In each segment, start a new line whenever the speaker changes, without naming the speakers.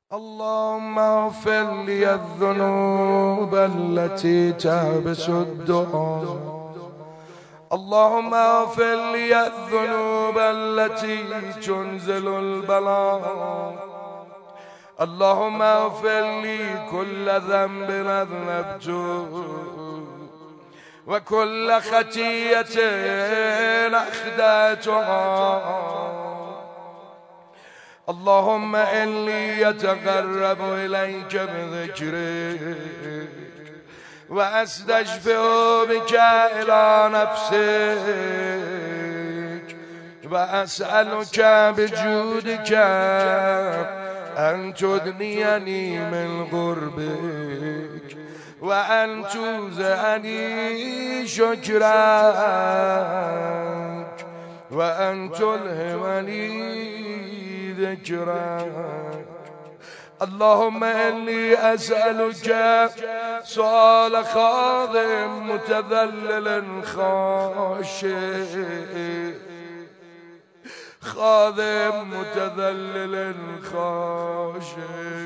اللهم اغفر لي الذنوب التي تحبس الدعاء. اللهم اغفر لي الذنوب التي تنزل البلاء. اللهم اغفر لي كل ذنب أذنبته وكل خطيئة أخطأتها. اللهم إني أتقرب إليك بذكرك وأستشفع بك إلى نفسك وأسألك بجودك أن تدنيني من قربك وأن توزعني شكرك وأن تلهمني ذكرك. اللهم إني أسألك سؤال خاضع متذلل خاشع خاضع متذلل خاشع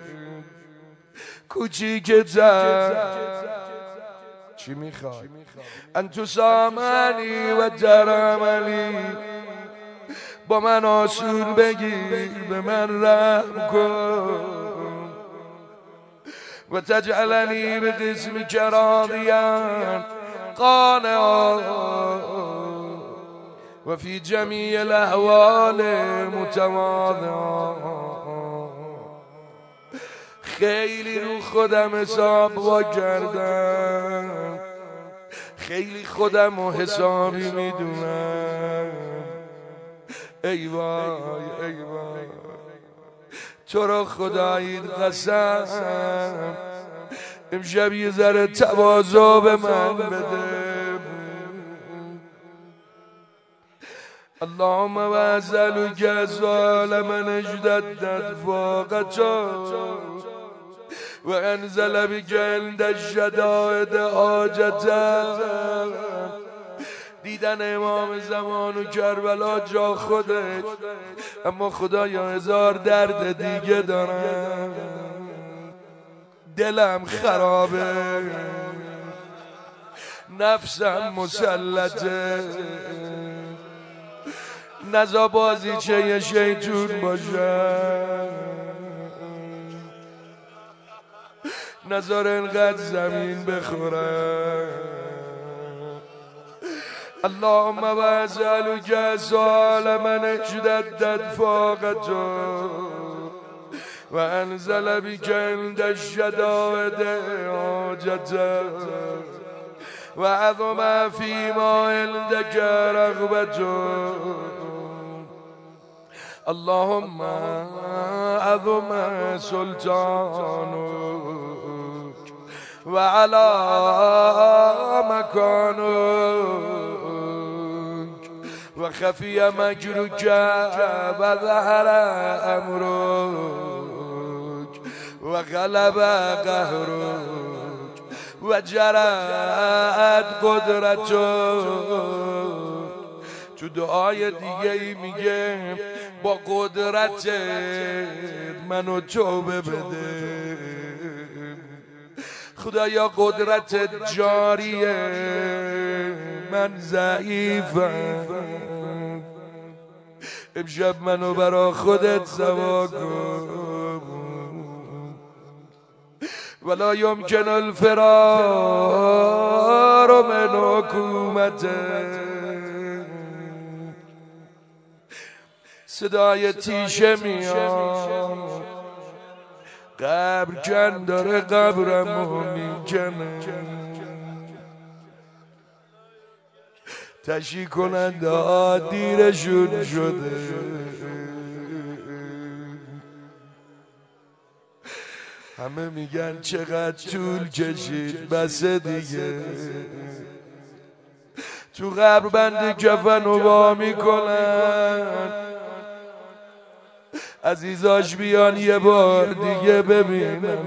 کوچیکتر چی میخوای؟ ان تسامحنی و ترحمنی، با من آسور بگیر، به من رحم کن و تجعلنی به قسمک راضیا قانعا و فی جمیع الاحوال متواضعا. خیلی رو خودم حساب وا کردم، خیلی خودم و حسابی میدونم. ای وای ای وای، تو را خداییت قسم امشب یه ذره تواضع به من بده. اللهم واسألك سؤال من اشتدت فاقته وانزل بك عند الشدائد حاجته. دیدن امام زمان و کربلا جا خودش، اما خدایا هزار درد دیگه دارم. دلم خرابه، نفسم مسلطه، نزا بازیچه یه شیطون باشه، نزار انقدر زمین بخورم. اللهم واسألك سؤال من اشتدت فاقته وانزل بك عند الشدائد حاجته وعظم فيما عندك رغبته. اللهم عظم سلطانك وعلى مكانك وخفي مكرك وظهر أمرك وغلب قهرك وجرت قدرتك. تو دعای دیگه ای میگه با قدرت منو توبه بده. خدایا قدرت جاریه، من ضعیفم، امشب منو برا خودت سوا کن. ولا يمكن الفرار من حکومته. صدای تیشه میاد، قبر کن داره قبرمو میکنه. تشییع کننده ها دیرشون شده، همه میگن چقدر طول کشید، بسه دیگه. تو قبر بند کفن رو وا میکنن، عزیزاش بیان یه بار دیگه ببینم.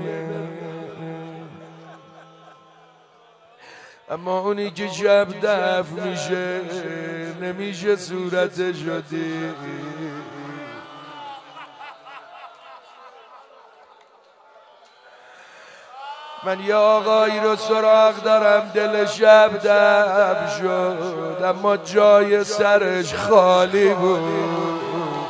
اما اونی که شب دفن میشه نمیشه صورتشو دید. من یه آقایی رو سراغ دارم دل شب دب شد اما جای سرش خالی بود.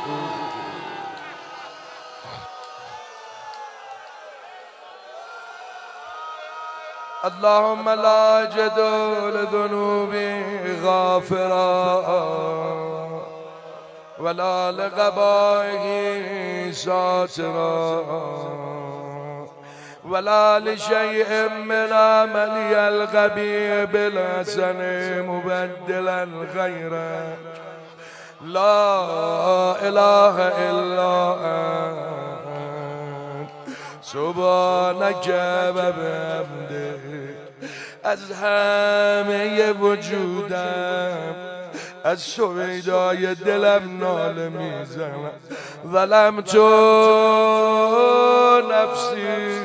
اللهم لا اجد لذنوبی غافرا ولا لقبائه ساترا ولا لشيء من عملي القبيح بالحسن مبدلا غيره لا اله الا انت سبحانك وبحمدك. از همه وجودم از سویدای دلم ناله میزنم ظلم تو نفسی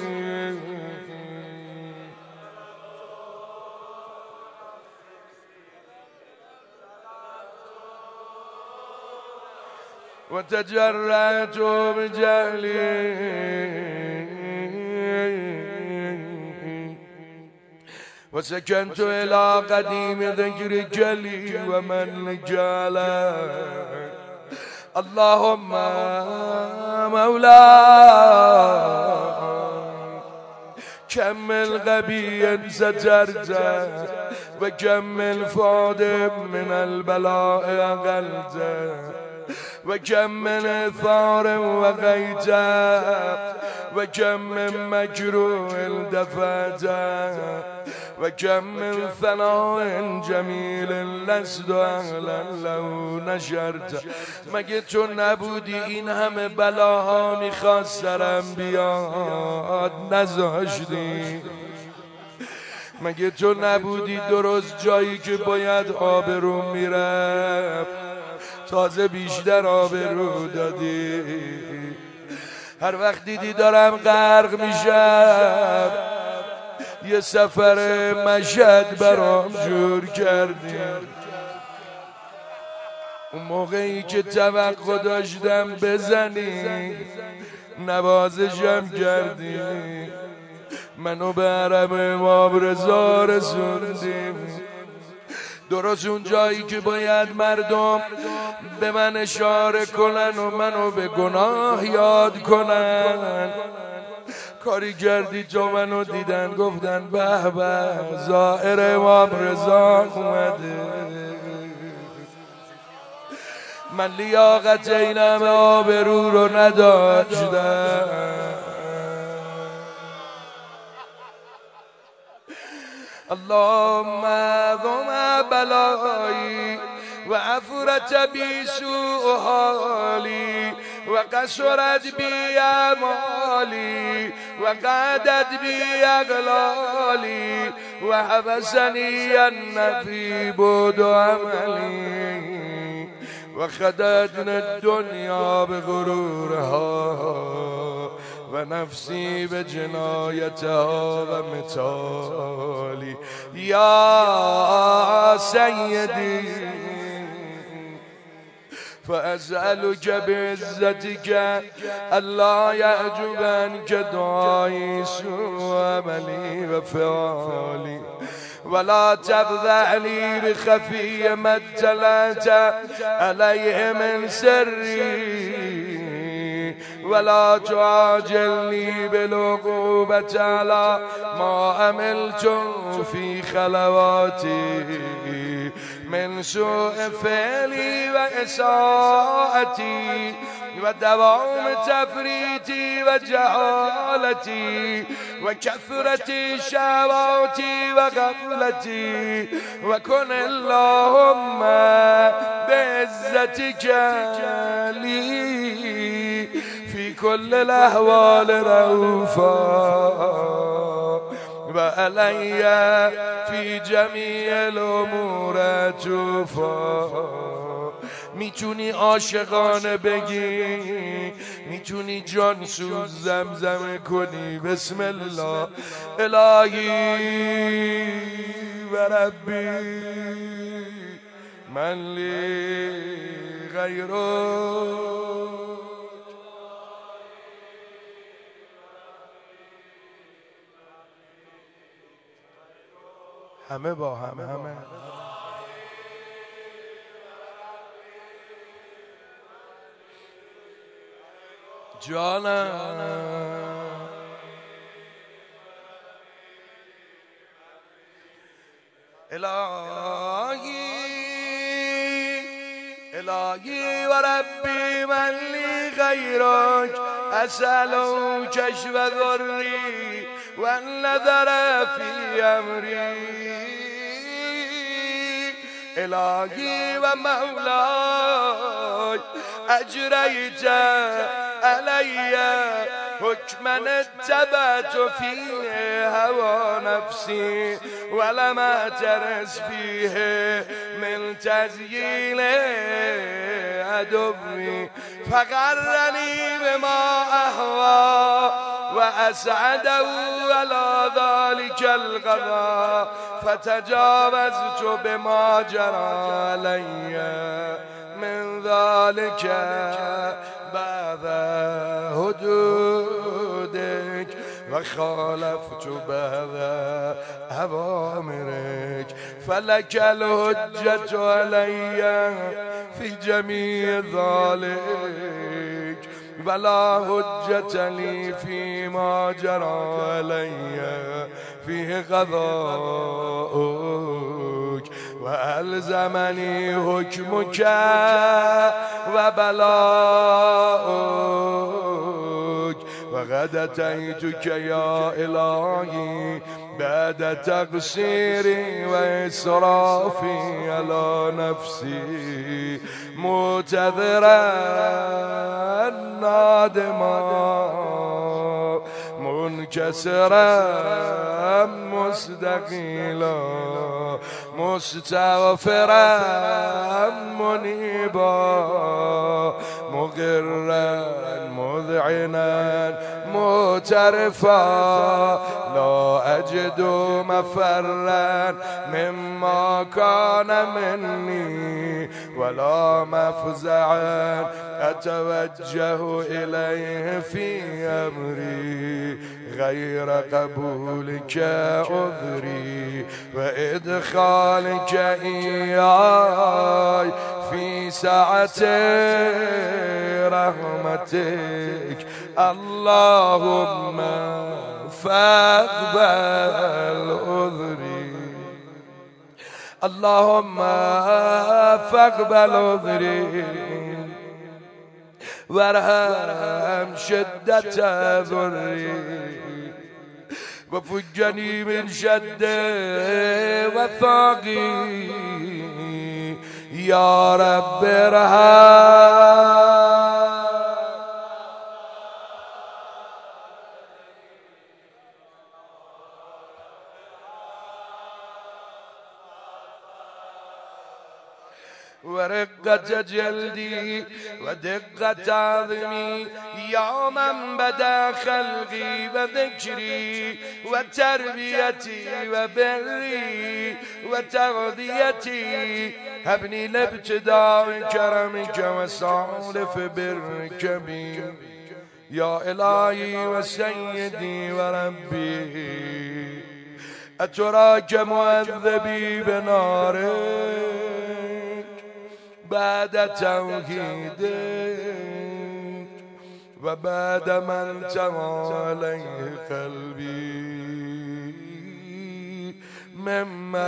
و تجرعت بجهلی و سکنت الى قدیم ذکرک لی و من جعله. اللهم مولاي كمل غبيا سترته وكمل فاض من البلاء غلته وكم من ثار وغيته وكم من مكروه دفعته وكم من ثناء جمیل لست اهلا له نشرت. مگه تو نبودی این همه بلاها میخواست سرم بیاد نذاشتی؟ مگه تو نبودی درست جایی که باید آبروم میرفت تازه بیشتر آبرو دادی؟ هر وقت دیدی دارم غرق میشم یه سفر مشهد برام جور کردی. اون موقعی که توقع داشتم بزنی نوازشم کردی، منو به حرم امام رضا رسوندی. درست اون جایی که باید مردم به من اشاره کنن و منو به گناه یاد کنن کاری کردی تو منو دیدن گفتن به به زائر امام رضا اومده. من لیاقت این همه آبرو رو نداشتم. اللهم ذم بلایی و عفرت بی سوء حالی و قصرت بی اعمالی و قعدت بی اغلالی و حبسنی النفی بود عملی و خددنا الدنیا بغرورها و نفسی به جنایتها و متالی. یا سیدی فأسألك بعزتك ألا يعجب عنك دعائي سوء عملي وفعالي ولا تفضحني بخفي ما اطلعت عليه من سري ولا تعاجلني بالعقوبة على ما عملت في خلواتي من سوء فعلي وإساءتي ودوام تفريطي وجهالتي وكثرة شهواتي وغفلتي وكن اللهم بعزتك لي في كل الأحوال رؤوفا وعلي في جميع الأمور عطوفا. میتونی عاشقانه بگی، میتونی جان سوز زمزمه کنی بسم الله الهی و ربی من لی غیرک. همه با همه جانم الهی و ربی من لی غیرک اسألو کشف ذری و النظر فی امری الهی و مولای اجریت علی حکما اتبعت فیه هوا نفسی ولم اعترض فیه من تزیین عدوی فغرنی بما اهوا و اسعده على ذلك القضاء فتجاوزت بما جرى علی من ذلك بعد حدودك وخالفت بعد اوامرك فلك الحجة علي في جميع ذلك ولا حجة لي فيما جرى علي فيه قضاؤك وألزمني حكمك وبلاؤك وقد أتيتك يا إلهي بعد تقصيري وإسرافي على نفسي معتذرا نادما منكسرا مستقيلا مستغفرا منيبا مقرا مذعنا معترفا لا أجد مفرا مما كان مني ولا مفزعا أتوجه إليه في أمري غير قبولك عذري وإدخالك إياي في سعة رحمتك اللهم فاقبل عذري اللهم فاقبل عذري وارحم شدة ضري وفجني من شد وثاقي يا رب ارحم ورقة جلدي ودقة عظمي يا من بدا خلقي وذكري وتربيتي وبري وتغذيتي هبني لابتداء كرمك وصالف برك بي يا إلهي وسيدي وربي أتراك معذبي بنارك بعد توحيدك وبعد ما انتهى عليه قلبي من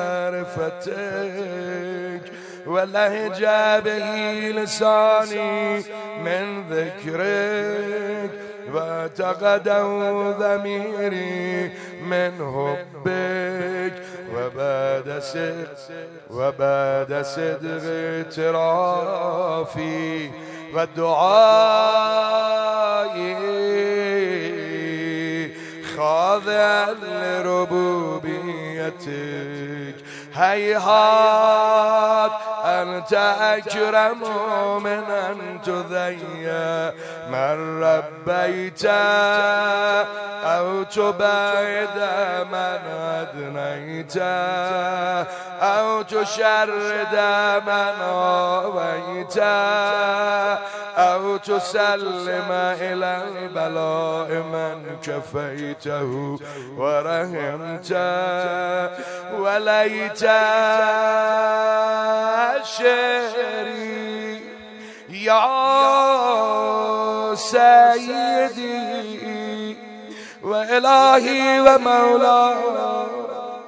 معرفتك ولهج به لساني من ذكرك واعتقده ضميري من حبك وبعد صدق اعترافي ودعائي خاضعا لربوبيتك هيهات أنت أكرم من أن تذيّ من ربيت أو تبعد من أدنيت أو تشرد من آويت أو تسلم إلى البلاء من كفيته ورحمته وليت شعري يا سيدي وإلهي ومولاي.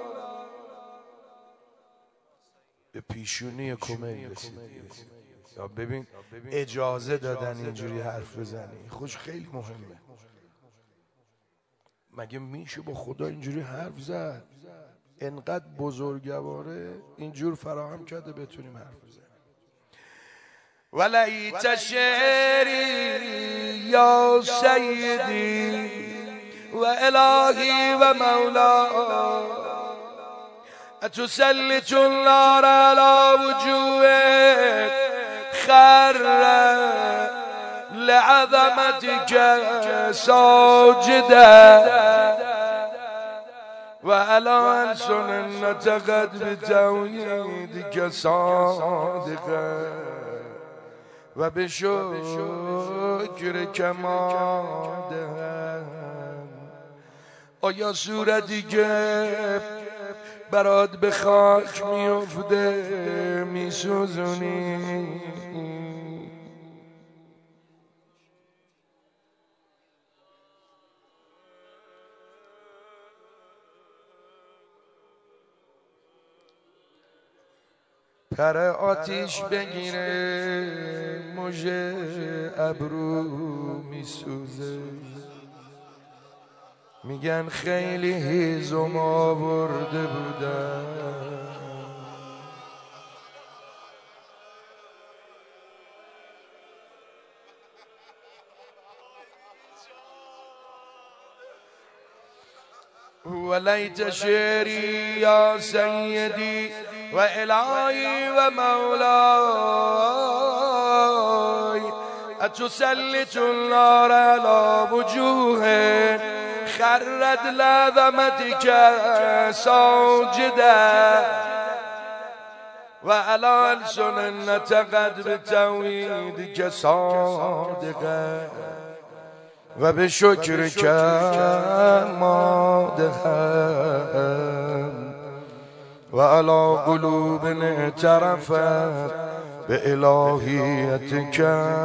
به پیشونی کمیل رسیدی. یا ببین اجازه دادن اینجوری حرف بزنی، خوش خیلی مهمه. مگه میشه با خدا اینجوری حرف زد؟ انقدر بزرگواره اینجور فراهم کرده بتونیم حرف بزنیم. ولیت شعری یا سیدی و الهی و مولاي اتسلط النار على وجوه خر لعظمتك ساجدا وعلى ألسن نطقت بتوحيدك صادقا وبشكرك مادها. آیا صورتی که برات به خاک میفته میسوزونی؟ پر آتیش بگیره مژه ابرو میسوزه، میگن خیلی هیزم آورده بودن. ولیت شعری یا سیدی و الهی و مولاي اتسلط النار على وجوه خرت لعظمتك ساجدا وعلى ألسن نطقت بتوحيدك صادقا وبشكرك مادحا وعلى قلوب اعترفت بإلهيتك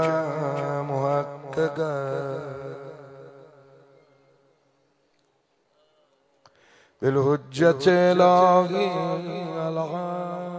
محققا بالحجة الإلهي الغالي